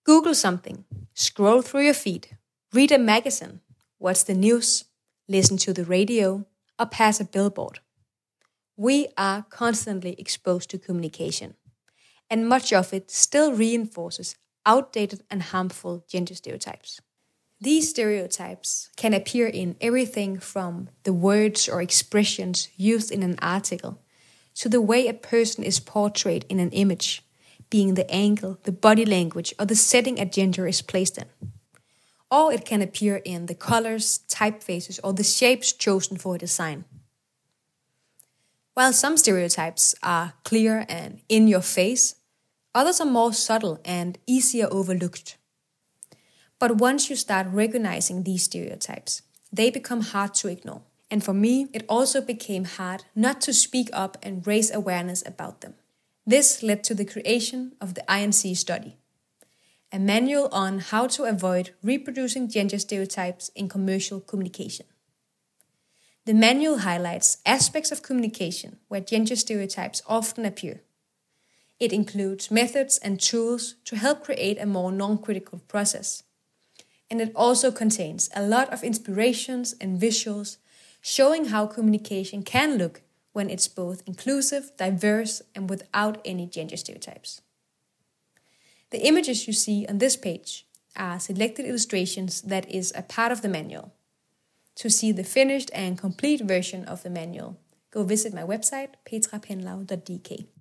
Google something, scroll through your feed, read a magazine, watch the news, listen to the radio, or pass a billboard. We are constantly exposed to communication, and much of it still reinforces outdated and harmful gender stereotypes. These stereotypes can appear in everything from the words or expressions used in an article to the way a person is portrayed in an image, being the angle, the body language, or the setting a gender is placed in. Or it can appear in the colors, typefaces, or the shapes chosen for a design. While some stereotypes are clear and in your face, others are more subtle and easier overlooked. But once you start recognizing these stereotypes, they become hard to ignore. And for me, it also became hard not to speak up and raise awareness about them. This led to the creation of the INC study, a manual on how to avoid reproducing gender stereotypes in commercial communication. The manual highlights aspects of communication where gender stereotypes often appear. It includes methods and tools to help create a more non-critical process. And it also contains a lot of inspirations and visuals showing how communication can look when it's both inclusive, diverse, and without any gender stereotypes. The images you see on this page are selected illustrations that is a part of the manual. To see the finished and complete version of the manual, go visit my website petrapenlau.dk.